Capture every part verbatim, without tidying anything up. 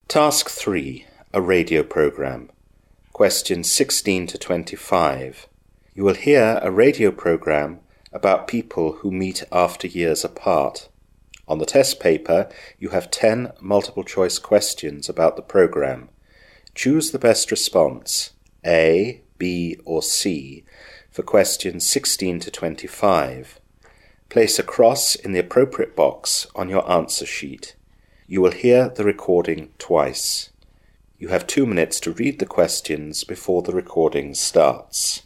Task three, a radio program. Questions sixteen to twenty-five. You will hear a radio program about people who meet after years apart. On the test paper, you have ten multiple-choice questions about the program. Choose the best response, A, B, or C, for questions sixteen to twenty-five. Place a cross in the appropriate box on your answer sheet. You will hear the recording twice. You have two minutes to read the questions before the recording starts.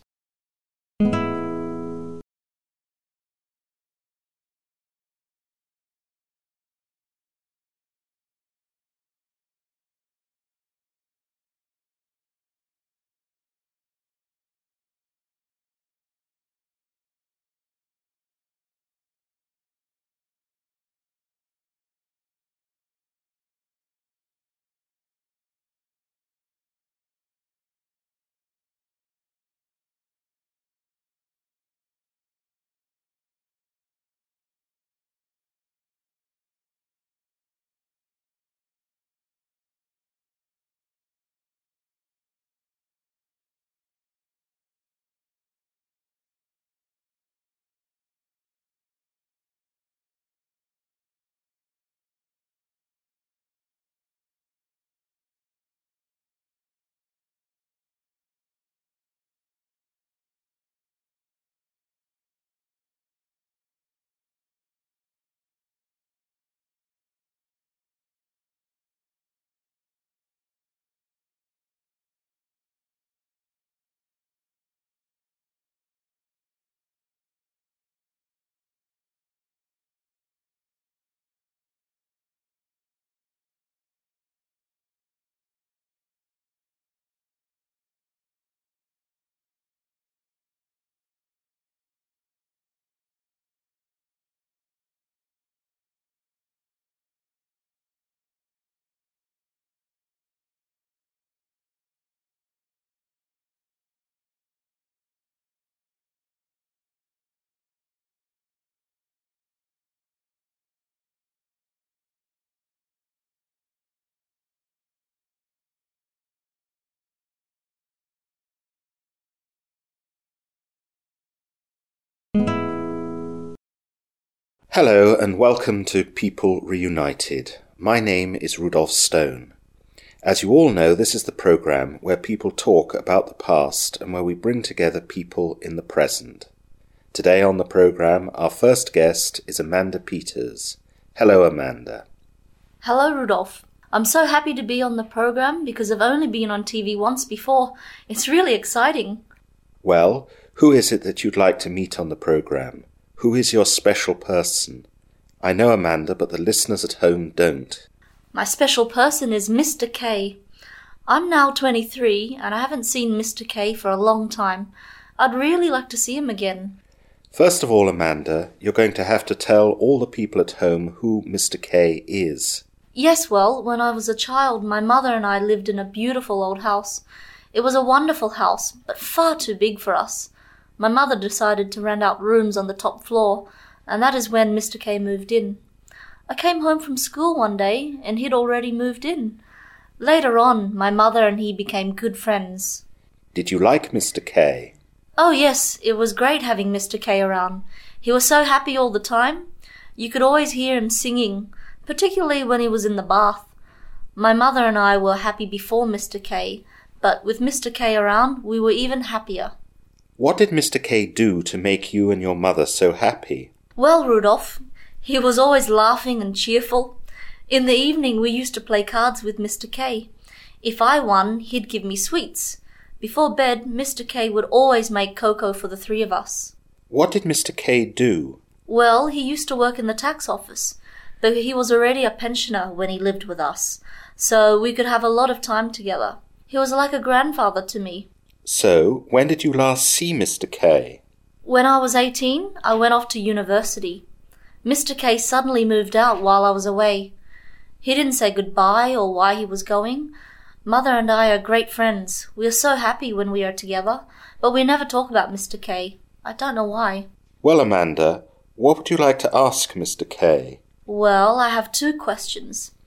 Hello and welcome to People Reunited. My name is Rudolph Stone. As you all know, this is the program where people talk about the past and where we bring together people in the present. Today on the program, our first guest is Amanda Peters. Hello, Amanda. Hello, Rudolph. I'm so happy to be on the program because I've only been on T V once before. It's really exciting. Well, who is it that you'd like to meet on the program? Who is your special person? I know Amanda, but the listeners at home don't. My special person is Mister K. I'm now twenty-three, and I haven't seen Mister K for a long time. I'd really like to see him again. First of all, Amanda, you're going to have to tell all the people at home who Mister K is. Yes, well, when I was a child, my mother and I lived in a beautiful old house. It was a wonderful house, but far too big for us. My mother decided to rent out rooms on the top floor, and that is when Mister K moved in. I came home from school one day, and he'd already moved in. Later on, my mother and he became good friends. Did you like Mister K? Oh yes, it was great having Mister K around. He was so happy all the time. You could always hear him singing, particularly when he was in the bath. My mother and I were happy before Mister K, but with Mister K around, we were even happier. What did Mister K do to make you and your mother so happy? Well, Rudolph, he was always laughing and cheerful. In the evening, we used to play cards with Mister K. If I won, he'd give me sweets. Before bed, Mister K would always make cocoa for the three of us. What did Mister K do? Well, he used to work in the tax office, but he was already a pensioner when he lived with us, so we could have a lot of time together. He was like a grandfather to me. So, when did you last see Mister K? When I was eighteen, I went off to university. Mister K suddenly moved out while I was away. He didn't say goodbye or why he was going. Mother and I are great friends. We are so happy when we are together, but we never talk about Mister K. I don't know why. Well, Amanda, what would you like to ask Mister K? Well, I have two questions.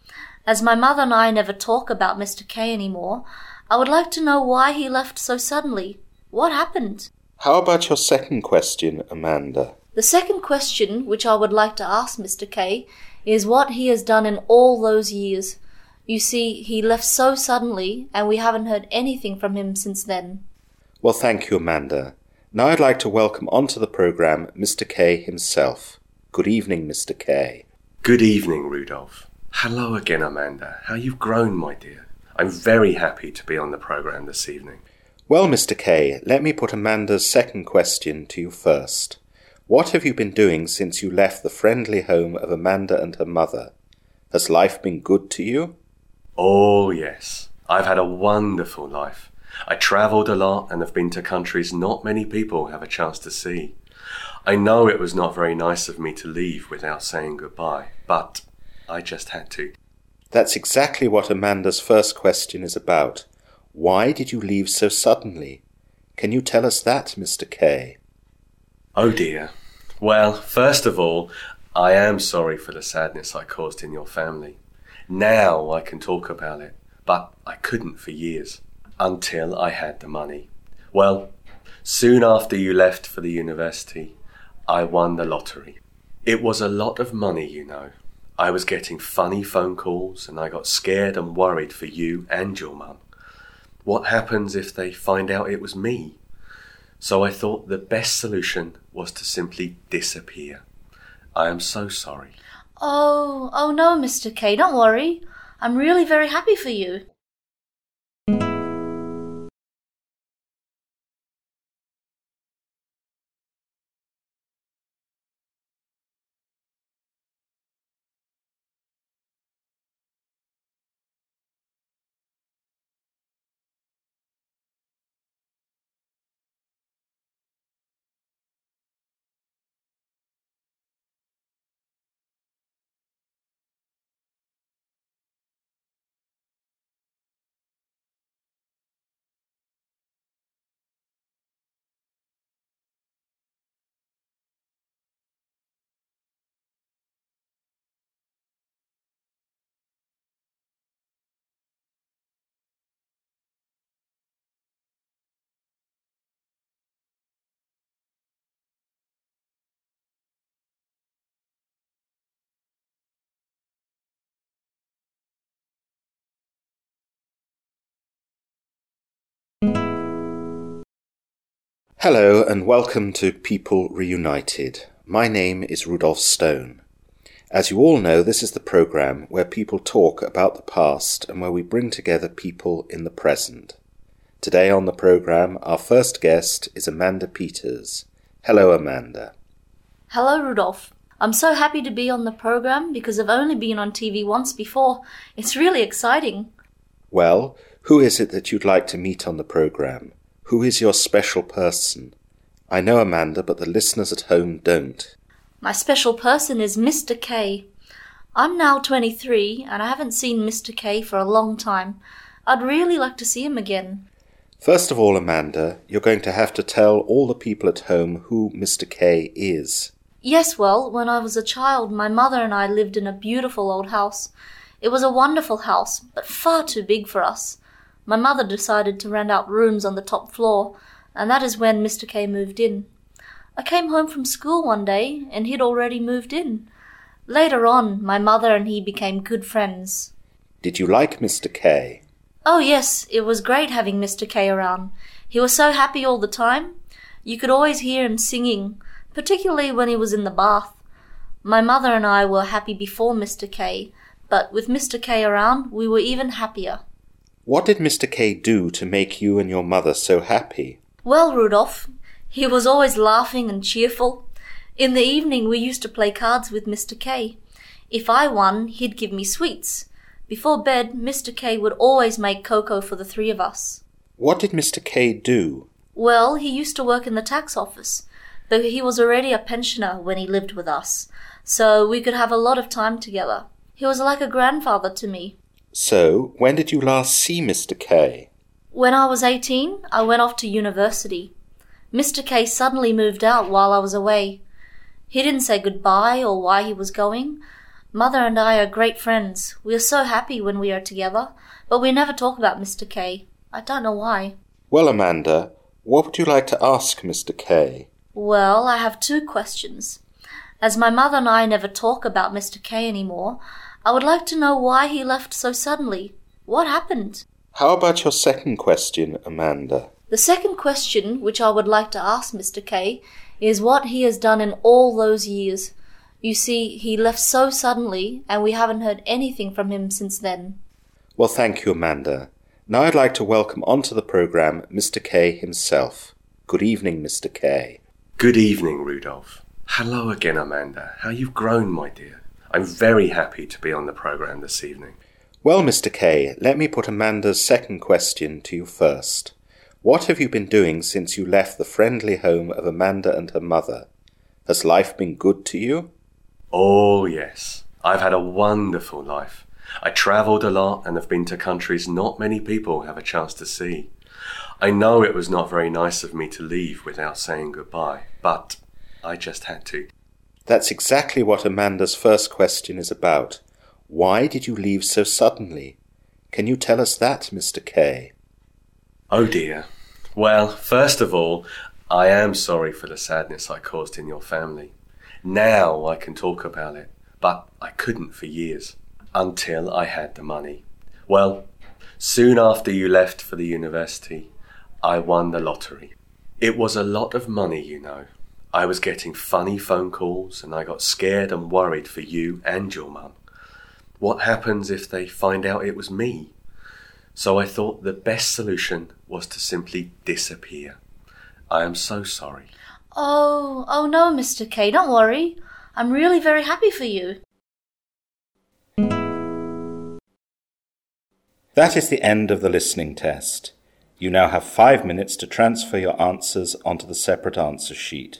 As my mother and I never talk about Mister K anymore, I would like to know why he left so suddenly. What happened? How about your second question, Amanda? The second question, which I would like to ask Mister K, is what he has done in all those years. You see, he left so suddenly, and we haven't heard anything from him since then. Well, thank you, Amanda. Now I'd like to welcome onto the programme Mister K himself. Good evening, Mister K. Good evening, Rudolph. Hello again, Amanda. How you've grown, my dear. I'm very happy to be on the programme this evening. Well, Mister K, let me put Amanda's second question to you first. What have you been doing since you left the friendly home of Amanda and her mother? Has life been good to you? Oh, yes. I've had a wonderful life. I travelled a lot and have been to countries not many people have a chance to see. I know it was not very nice of me to leave without saying goodbye, but I just had to. That's exactly what Amanda's first question is about. Why did you leave so suddenly? Can you tell us that, Mister K? Oh dear. Well, first of all, I am sorry for the sadness I caused in your family. Now I can talk about it, but I couldn't for years, until I had the money. Well, soon after you left for the university, I won the lottery. It was a lot of money, you know. I was getting funny phone calls and I got scared and worried for you and your mum. What happens if they find out it was me? So I thought the best solution was to simply disappear. I am so sorry. Oh, oh no, Mister K, don't worry. I'm really very happy for you. Hello and welcome to People Reunited. My name is Rudolph Stone. As you all know, this is the programme where people talk about the past and where we bring together people in the present. Today on the programme, our first guest is Amanda Peters. Hello, Amanda. Hello, Rudolph. I'm so happy to be on the programme because I've only been on T V once before. It's really exciting. Well, who is it that you'd like to meet on the programme? Who is your special person? I know Amanda, but the listeners at home don't. My special person is Mister K. I'm now twenty-three and I haven't seen Mister K for a long time. I'd really like to see him again. First of all, Amanda, you're going to have to tell all the people at home who Mister K is. Yes, well, when I was a child, my mother and I lived in a beautiful old house. It was a wonderful house, but far too big for us. My mother decided to rent out rooms on the top floor, and that is when Mister K moved in. I came home from school one day, and he'd already moved in. Later on, my mother and he became good friends. Did you like Mister K? Oh yes, it was great having Mister K around. He was so happy all the time. You could always hear him singing, particularly when he was in the bath. My mother and I were happy before Mister K, but with Mister K around, we were even happier. What did Mister K do to make you and your mother so happy? Well, Rudolph, he was always laughing and cheerful. In the evening we used to play cards with Mister K. If I won, he'd give me sweets. Before bed, Mister K would always make cocoa for the three of us. What did Mister K do? Well, he used to work in the tax office, but he was already a pensioner when he lived with us, so we could have a lot of time together. He was like a grandfather to me. So, when did you last see Mister K? When I was eighteen, I went off to university. Mister K suddenly moved out while I was away. He didn't say goodbye or why he was going. Mother and I are great friends. We are so happy when we are together, but we never talk about Mister K. I don't know why. Well, Amanda, what would you like to ask Mister K? Well, I have two questions. As my mother and I never talk about Mister K anymore, I would like to know why he left so suddenly. What happened? How about your second question, Amanda? The second question, which I would like to ask Mister K, is what he has done in all those years. You see, he left so suddenly, and we haven't heard anything from him since then. Well, thank you, Amanda. Now I'd like to welcome onto the programme Mister K himself. Good evening, Mister K. Good evening, Rudolph. Hello again, Amanda. How you've grown, my dear. I'm very happy to be on the programme this evening. Well, Mister K, let me put Amanda's second question to you first. What have you been doing since you left the friendly home of Amanda and her mother? Has life been good to you? Oh, yes. I've had a wonderful life. I travelled a lot and have been to countries not many people have a chance to see. I know it was not very nice of me to leave without saying goodbye, but I just had to. That's exactly what Amanda's first question is about. Why did you leave so suddenly? Can you tell us that, Mister K? Oh dear. Well, first of all, I am sorry for the sadness I caused in your family. Now I can talk about it, but I couldn't for years, until I had the money. Well, soon after you left for the university, I won the lottery. It was a lot of money, you know. I was getting funny phone calls and I got scared and worried for you and your mum. What happens if they find out it was me? So I thought the best solution was to simply disappear. I am so sorry. Oh, oh no, Mister K, don't worry. I'm really very happy for you. That is the end of the listening test. You now have five minutes to transfer your answers onto the separate answer sheet.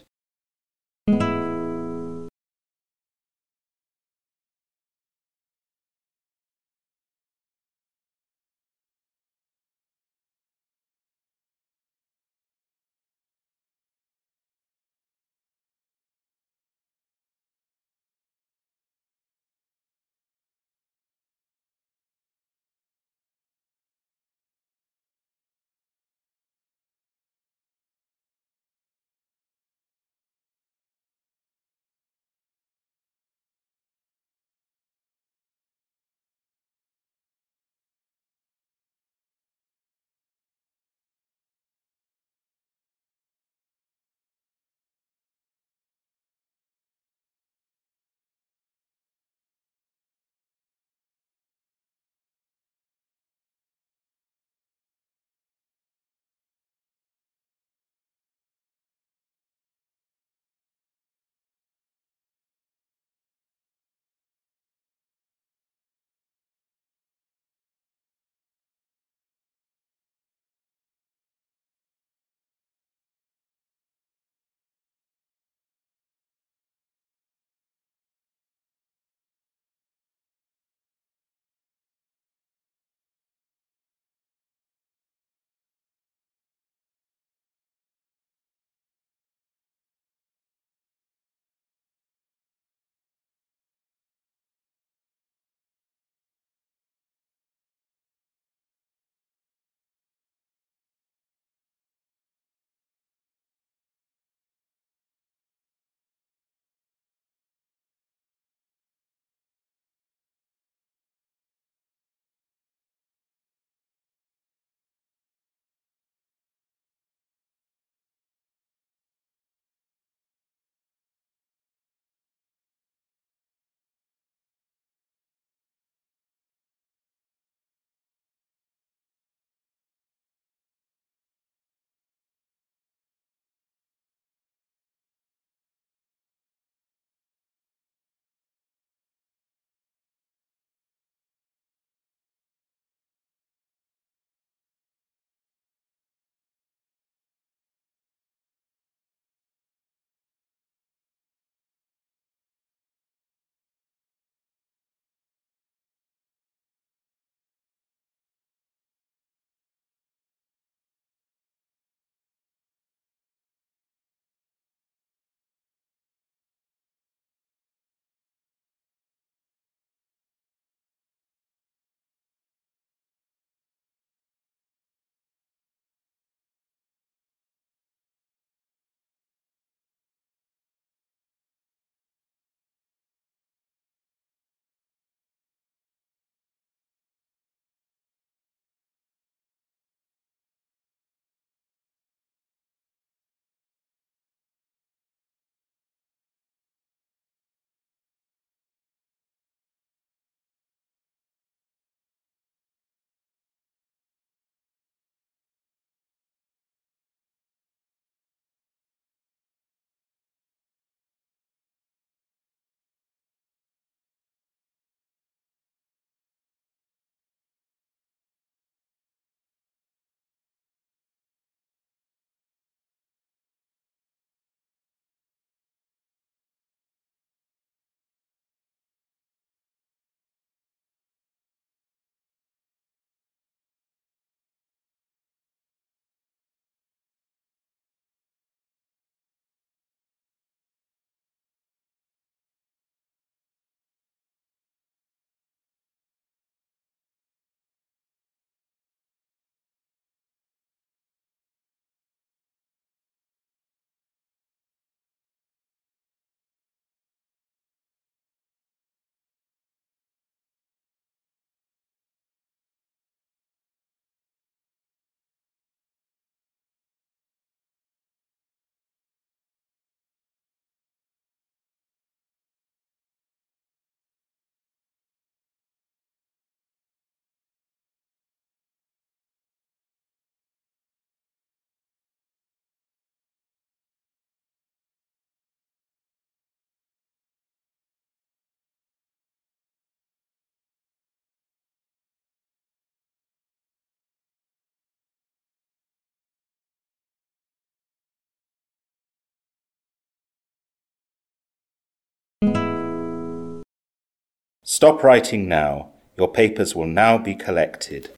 Stop writing now. Your papers will now be collected.